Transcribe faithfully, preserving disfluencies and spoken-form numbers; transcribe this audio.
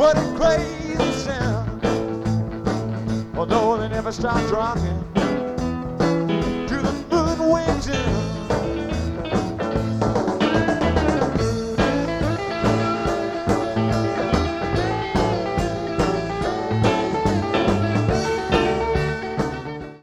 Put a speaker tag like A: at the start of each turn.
A: What a crazy sound. Although they never stopped rocking to the moon winds and